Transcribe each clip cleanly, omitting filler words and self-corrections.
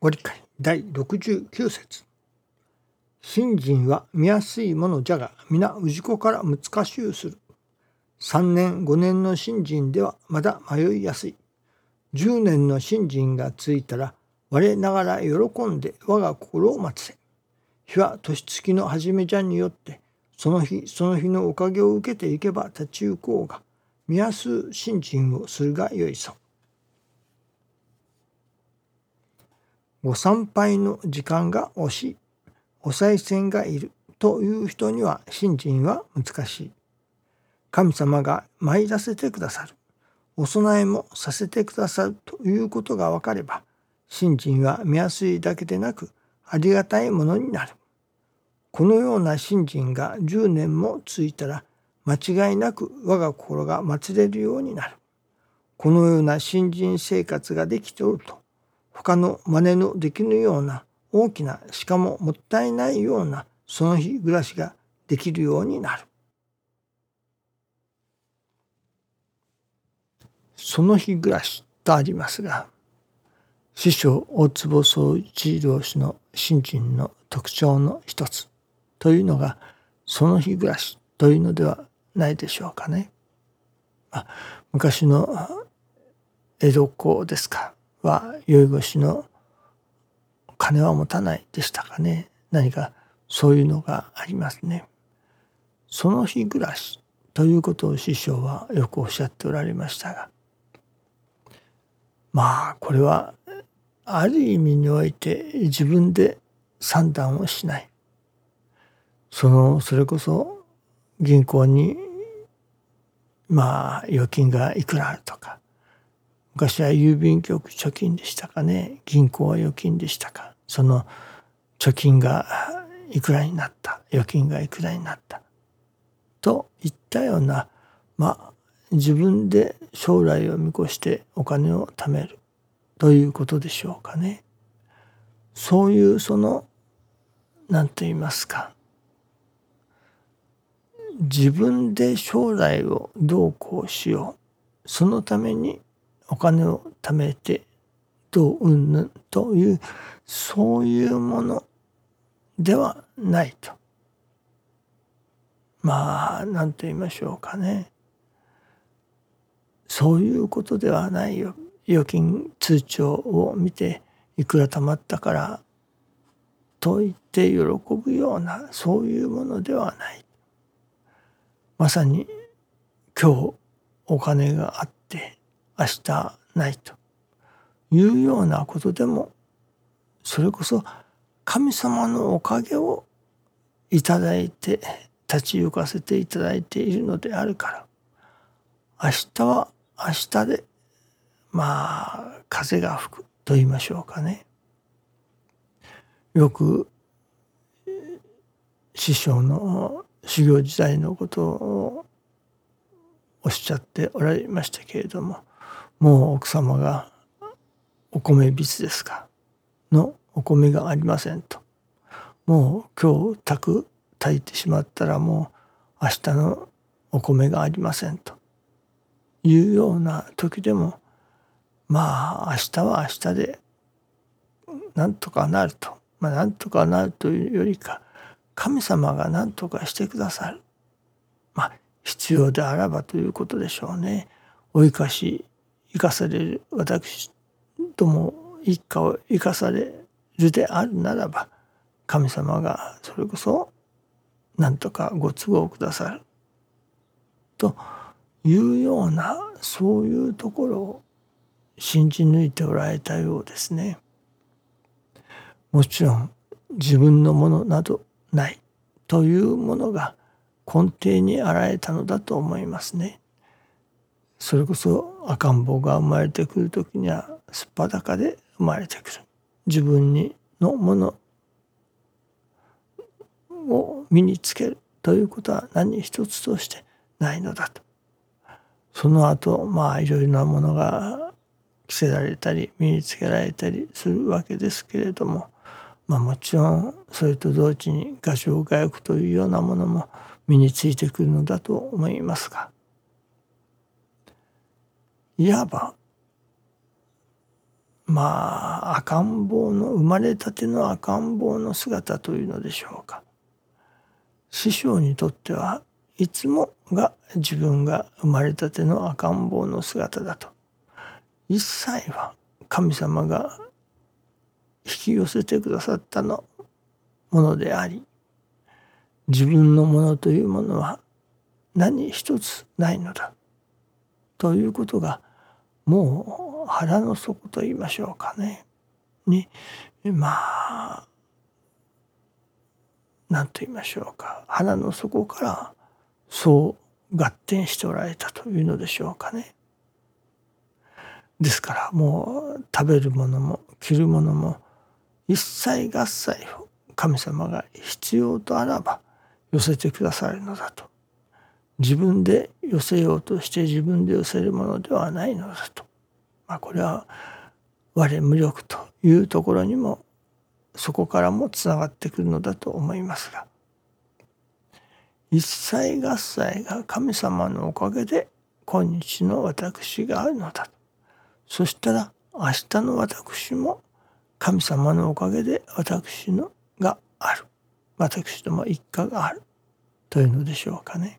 ご理解第69節。信心は見やすいものじゃが、皆氏子から難しゅうする。3年5年の信心ではまだ迷いやすい。10年の信心がついたら、我ながら喜んで我が心を待つせ。日は年月の始めじゃによって、その日その日のおかげを受けていけば立ち行こうが、見やす信心をするがよいそう。ご参拝の時間が惜しい、お賽銭がいるという人には信心は難しい。神様が舞い出せてくださる、お供えもさせてくださるということが分かれば、信心は見やすいだけでなくありがたいものになる。このような信心が10年もついたら、間違いなく我が心が祭れるようになる。このような信心生活ができておると、他の真似のできぬような大きな、しかももったいないようなその日暮らしができるようになる。その日暮らしとありますが、師匠大坪宗一郎氏の信心の特徴の一つというのが、その日暮らしというのではないでしょうかね。昔の江戸っ子ですかは、宵越しの金は持たないでしたかね。何かそういうのがありますね。その日暮らしということを師匠はよくおっしゃっておられましたが、これはある意味において自分で算段をしない。それこそ銀行に預金がいくらあるとか、昔は郵便局貯金でしたかね、銀行は預金でしたか、その貯金がいくらになった、預金がいくらになったといったような、自分で将来を見越してお金を貯めるということでしょうかね。そういう何と言いますか、自分で将来をどうこうしよう、そのためにお金を貯めてどううんぬんという、そういうものではないと。何と言いましょうかね。そういうことではないよ。預金通帳を見ていくら貯まったからと言って喜ぶような、そういうものではない。まさに今日お金があって明日ないというようなことでも、それこそ神様のおかげをいただいて立ち行かせていただいているのであるから、明日は明日で風が吹くと言いましょうかね。よく師匠の修行時代のことをおっしゃっておられましたけれども、もう奥様がお米びつですかのお米がありませんと、もう今日炊いてしまったらもう明日のお米がありませんというような時でも、明日は明日でなんとかなると、なんとかなるというよりか、神様が何とかしてくださる、必要であらばということでしょうね。生かされる私ども一家を生かされるであるならば、神様がそれこそ何とかご都合くださるというような、そういうところを信じ抜いておられたようですね。もちろん自分のものなどないというものが根底にあられたのだと思いますね。それこそ赤ん坊が生まれてくるときにはすっぱだかで生まれてくる。自分のものを身につけるということは何一つとしてないのだと。その後いろいろなものが着せられたり身につけられたりするわけですけれども、もちろんそれと同時に画商画欲というようなものも身についてくるのだと思いますが、いわば赤ん坊の生まれたての赤ん坊の姿というのでしょうか。師匠にとってはいつもが自分が生まれたての赤ん坊の姿だと。一切は神様が引き寄せてくださったものであり、自分のものというものは何一つないのだということが、もう腹の底と言いましょうかねに、何と言いましょうか、腹の底からそう合点しておられたというのでしょうかね。ですからもう食べるものも着るものも一切合切を神様が必要とあらば寄せてくださるのだと。自分で寄せようとして自分で寄せるものではないのだと。これは我無力というところにもそこからもつながってくるのだと思いますが、一切合切が神様のおかげで今日の私があるのだと。そしたら明日の私も神様のおかげで私のがある。私ども一家があるというのでしょうかね。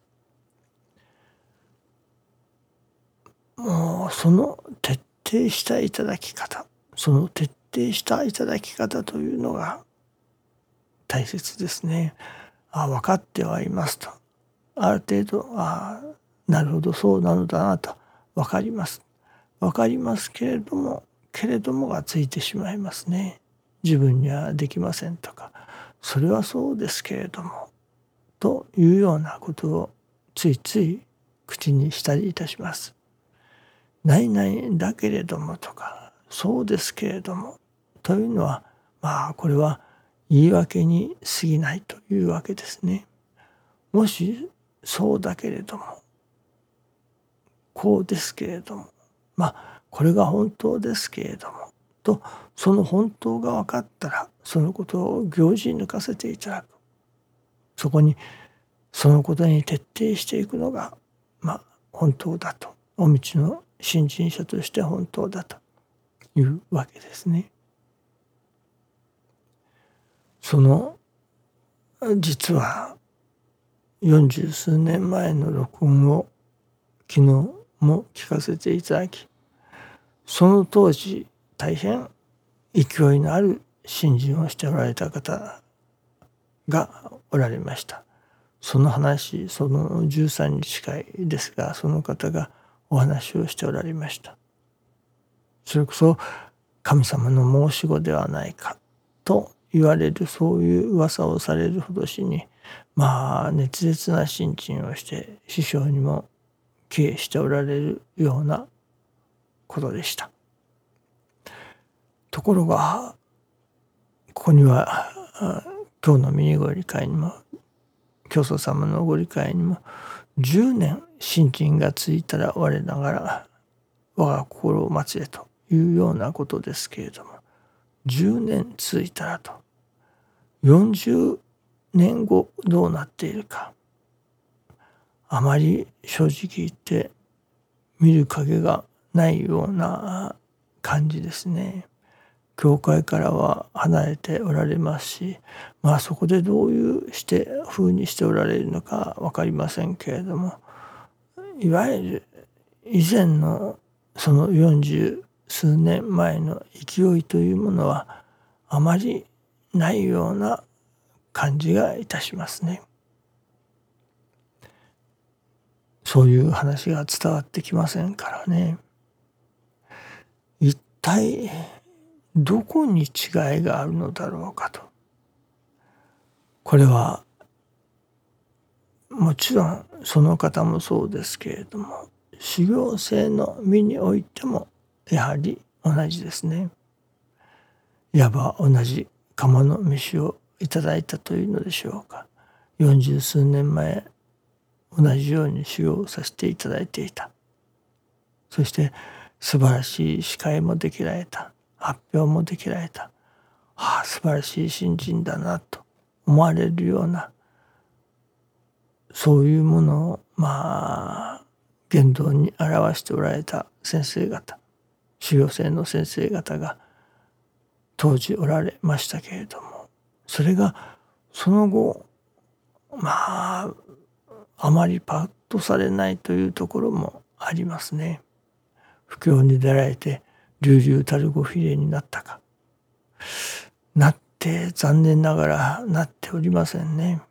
もうその徹底したいただき方、その徹底したいただき方というのが大切ですね。分かってはいますと。ある程度、なるほどそうなのだなと分かります。分かりますけれどもがついてしまいますね。自分にはできませんとか、それはそうですけれどもというようなことをついつい口にしたりいたします。ないないだけれどもとか、そうですけれどもというのはこれは言い訳に過ぎないというわけですね。もしそうだけれどもこうですけれどもこれが本当ですけれどもと、その本当が分かったらそのことを行事に抜かせていただく。そこにそのことに徹底していくのが本当だと、お道の信心者として本当だというわけですね。実は40数年前の録音を昨日も聞かせていただき、その当時大変勢いのある信心をしておられた方がおられました。その話、その13日会ですが、その方がお話をしておられました。それこそ神様の申し子ではないかと言われる、そういう噂をされるほどしに熱烈な信心をして師匠にも帰依しておられるようなことでした。ところがここには今日のミニご理解にも教祖様のご理解にも10年信心がついたら我ながら我が心を待つれというようなことですけれども、10年ついたらと40年後どうなっているか、あまり正直言って見る影がないような感じですね。教会からは離れておられますし、そこでどういう風にしておられるのか分かりませんけれども、いわゆる以前のその40数年前の勢いというものはあまりないような感じがいたしますね。そういう話が伝わってきませんからね。一体どこに違いがあるのだろうかと。これはもちろんその方もそうですけれども、修行生の身においてもやはり同じですね。いわば同じ釜の飯をいただいたというのでしょうか。40数年前同じように修行させていただいていた。そして素晴らしい司会もできられた。発表もできられた。素晴らしい信心だなと思われるような、そういうものを言動に表しておられた先生方、 修行生の先生方が当時おられましたけれども、それがその後あまりパッとされないというところもありますね。布教に出られて隆々たるご比例になったか、なって残念ながらなっておりませんね。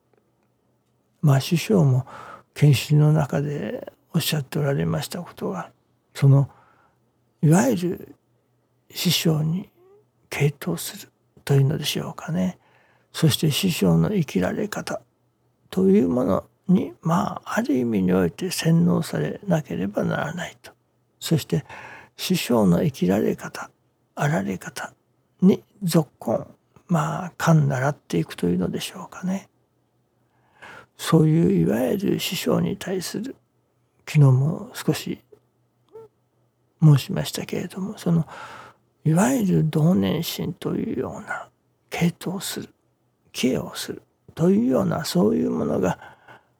師匠も研修の中でおっしゃっておられましたことが、そのいわゆる師匠に傾倒するというのでしょうかね。そして師匠の生きられ方というものにある意味において洗脳されなければならないと。そして師匠の生きられ方あられ方にぞっこん慣習っていくというのでしょうかね。そういういわゆる師匠に対する、昨日も少し申しましたけれども、そのいわゆる同年心というような傾倒する帰依をするというような、そういうものが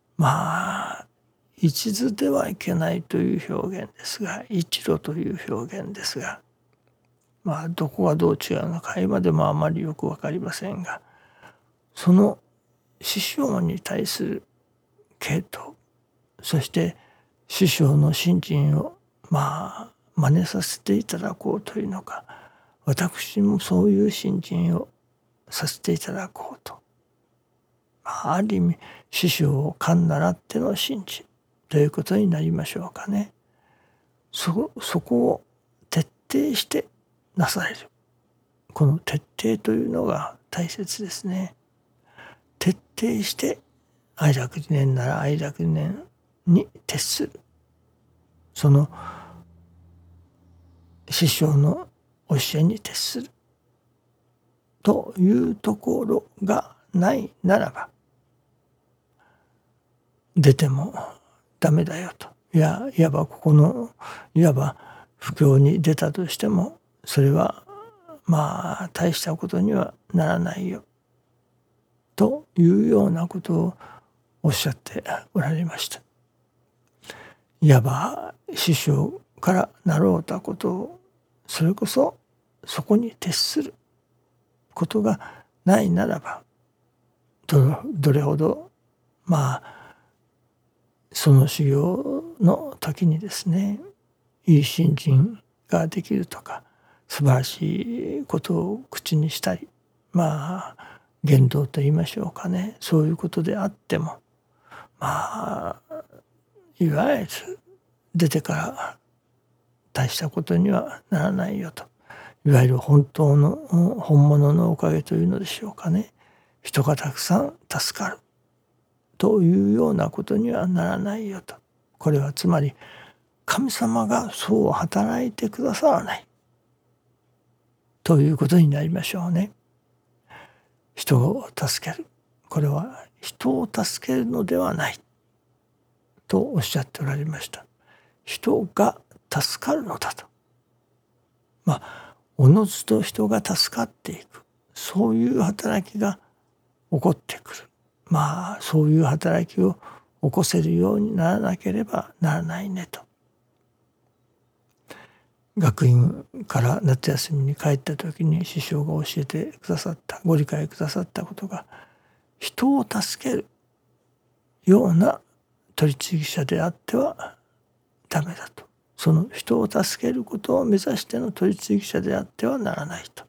一途ではいけないという表現ですが、一路という表現ですが、どこがどう違うのか今でもあまりよく分かりませんが、その師匠に対する傾倒、そして師匠の信心を真似させていただこうというのか、私もそういう信心をさせていただこうと、ある意味師匠を慣習っての信心ということになりましょうかね。そこを徹底してなされる、この徹底というのが大切ですね。徹底して愛楽理念なら愛楽理念に徹する、その師匠の教えに徹するというところがないならば、出てもダメだよと。いわばここの布教に出たとしても、それは大したことにはならないよというようなことをおっしゃっておられました。いわば師匠からなろうたことを、それこそそこに徹することがないならば、どれほどその修行の時にですね、いい信心ができるとか、素晴らしいことを口にしたり、言動と言いましょうかね、そういうことであってもいわゆる出てから大したことにはならないよと。いわゆる本物のおかげというのでしょうかね。人がたくさん助かるというようなことにはならないよと。これはつまり神様がそう働いてくださらないということになりましょうね。人を助ける、これは人を助けるのではないとおっしゃっておられました。人が助かるのだと。おのずと人が助かっていく、そういう働きが起こってくる。そういう働きを起こせるようにならなければならないねと。学院から夏休みに帰った時に師匠が教えてくださった、ご理解くださったことが、人を助けるような取次者であってはダメだと。その人を助けることを目指しての取次者であってはならないと。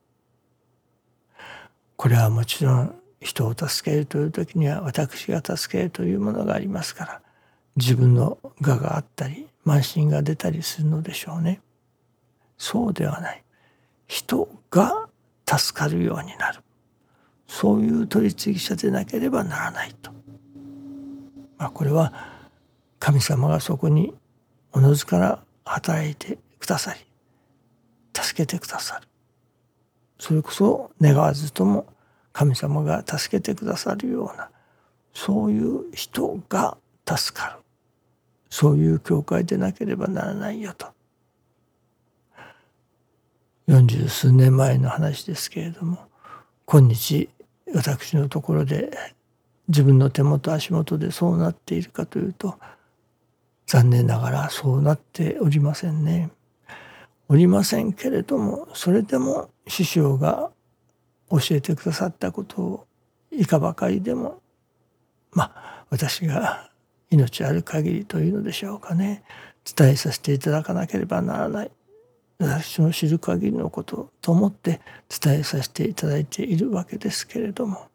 これはもちろん人を助けるという時には私が助けるというものがありますから、自分の我があったり慢心が出たりするのでしょうね。そうではない。人が助かるようになる。そういう取次者でなければならないと。これは神様がそこにおのずから働いてくださり、助けてくださる。それこそ願わずとも神様が助けてくださるような、そういう人が助かる。そういう教会でなければならないよと。40数年前の話ですけれども、今日私のところで自分の手元足元でそうなっているかというと、残念ながらそうなっておりませんね。 おりませんけれども、それでも師匠が教えてくださったことをいかばかりでも私が命ある限りというのでしょうかね、伝えさせていただかなければならない、私の知る限りのことと思って伝えさせていただいているわけですけれども、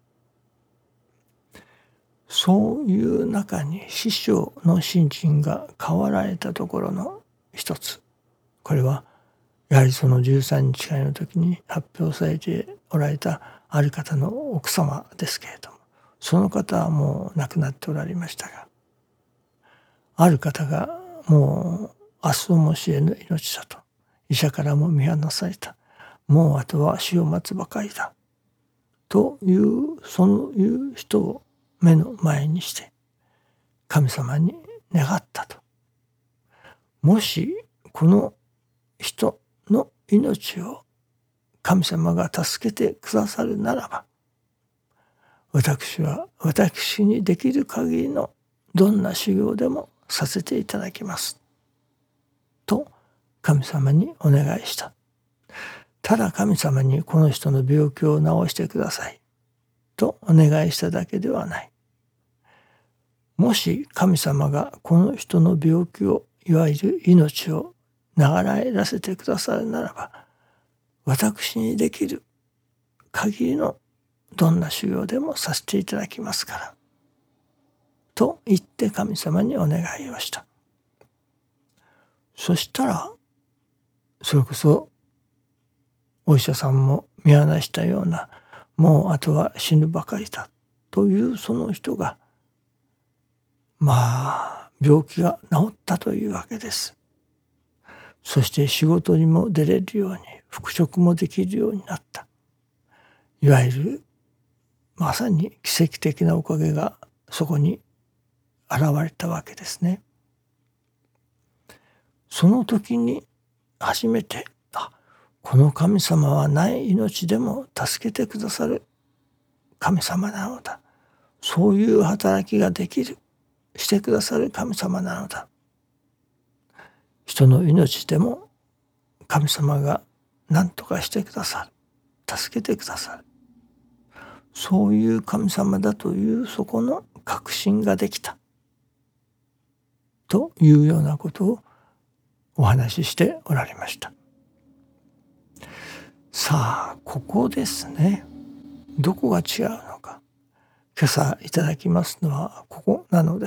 そういう中に師匠の心身が変わられたところの一つ、これはやはりその13日会の時に発表されておられたある方の奥様ですけれども、その方はもう亡くなっておられましたが、ある方がもう明日をも知れぬ命だと、医者からも見放された、もうあとは死を待つばかりだというそういう人を目の前にして神様に願ったと。もしこの人の命を神様が助けてくださるならば、私は私にできる限りのどんな修行でもさせていただきますと神様にお願いした。ただ神様にこの人の病気を治してくださいとお願いしただけではない。もし神様がこの人の病気を、いわゆる命を流らせてくださるならば、私にできる限りのどんな修行でもさせていただきますからと言って神様にお願いをした。そしたらそれこそお医者さんも見放したような、もうあとは死ぬばかりだというその人が病気が治ったというわけです。そして仕事にも出れるように、復職もできるようになった。いわゆるまさに奇跡的なおかげがそこに現れたわけですね。その時に初めて、この神様はない命でも助けてくださる神様なのだ。そういう働きができる、してくださる神様なのだ。人の命でも神様が何とかしてくださる、助けてくださる、そういう神様だというそこの確信ができたというようなことをお話ししておられました。さあここですね、どこが違うのか。今朝いただきますのはここなのです。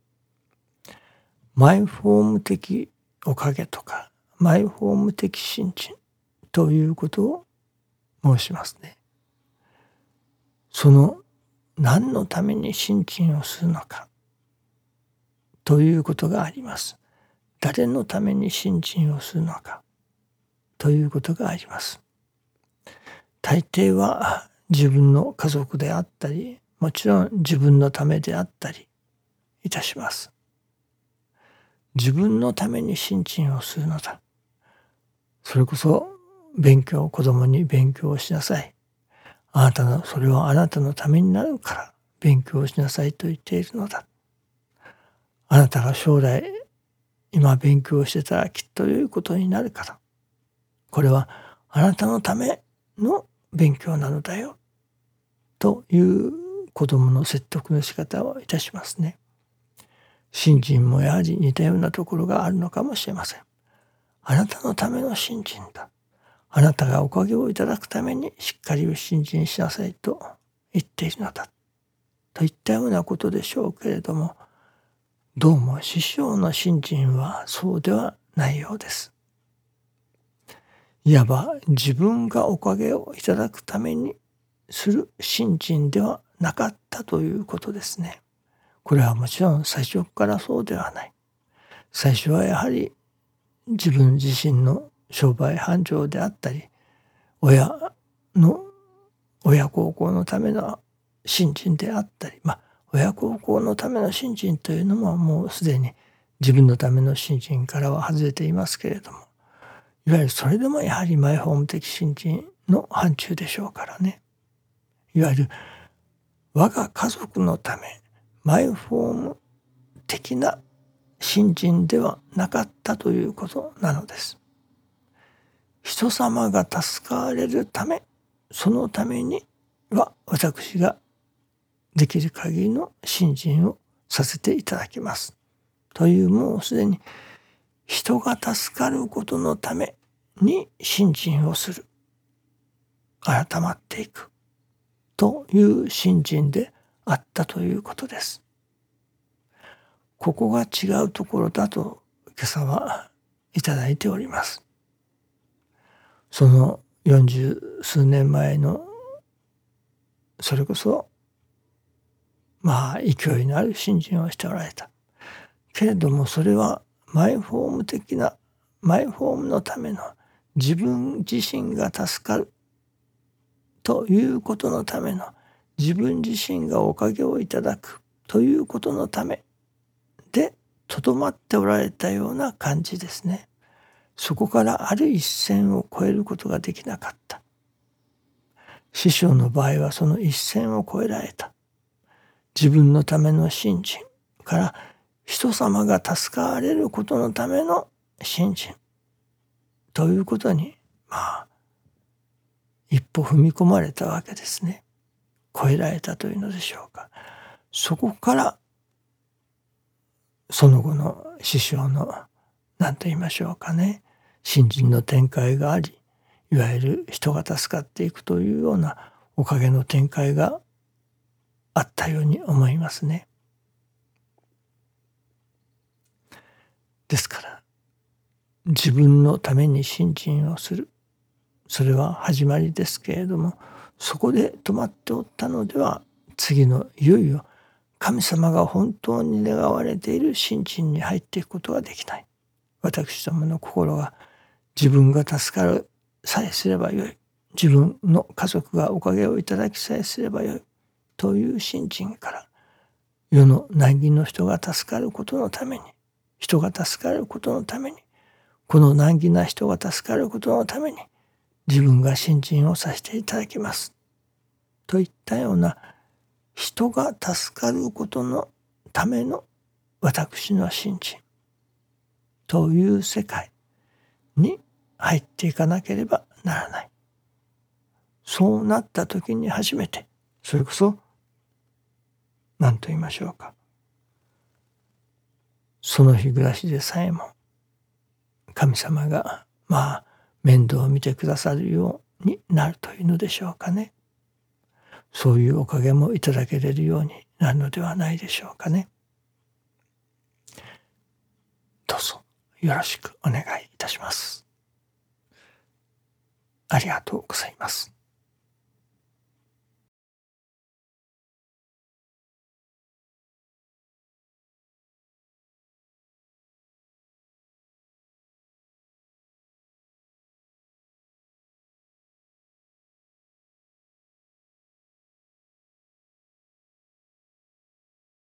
マイフォーム的おかげとかマイフォーム的信心ということを申しますね。その何のために信心をするのかということがあります。誰のために信心をするのかということがあります。大抵は自分の家族であったり、もちろん自分のためであったりいたします。自分のために信心をするのだ。それこそ子供に勉強をしなさい。それはあなたのためになるから勉強をしなさいと言っているのだ。あなたが将来今勉強してたらきっと良いことになるから。これはあなたのための勉強なのだよ。という子供の説得の仕方をいたしますね。信心もやはり似たようなところがあるのかもしれません。あなたのための信心だ。あなたがおかげをいただくためにしっかり信心しなさいと言っているのだ。といったようなことでしょうけれども、どうも師匠の信心はそうではないようです。いわば自分がおかげをいただくためにする信心ではなかったということですね。これはもちろん最初からそうではない。最初はやはり自分自身の商売繁盛であったり、親孝行のための信心であったり、親孝行のための信心というのももうすでに自分のための信心からは外れていますけれども、いわゆるそれでもやはりマイホーム的信心の範疇でしょうからね。いわゆる我が家族のためマイフォーム的な信心ではなかったということなのです。 人様が助かれるため、そのためには私ができる限りの信心をさせていただきます。という、もうすでに人が助かることのために信心をする。改まっていく。という信心であったということです。ここが違うところだと今朝はいただいております。その40数年前のそれこそ勢いのある信心をしておられた。けれどもそれはマイホーム的なマイホームのための自分自身が助かるということのための自分自身がおかげをいただくということのためでとどまっておられたような感じですね。そこからある一線を越えることができなかった。師匠の場合はその一線を越えられた。自分のための信心から人様が助かれることのための信心ということに一歩踏み込まれたわけですね。越えられたというのでしょうか。そこからその後の師匠の何と言いましょうかね、信心の展開があり、いわゆる人が助かっていくというようなおかげの展開があったように思いますね。ですから自分のために信心をする、それは始まりですけれども、そこで止まっておったのでは次のいよいよ神様が本当に願われている信心に入っていくことができない。私どもの心が自分が助かるさえすればよい、自分の家族がおかげをいただきさえすればよいという信心から、世の難儀の人が助かることのために、人が助かることのために、この難儀な人が助かることのために自分が信心をさせていただきますといったような、人が助かることのための私の信心という世界に入っていかなければならない。そうなった時に初めて、それこそ何と言いましょうか、その日暮らしでさえも神様が面倒を見てくださるようになるというのでしょうかね。そういうおかげもいただけれるようになるのではないでしょうかね。どうぞよろしくお願いいたします。ありがとうございます。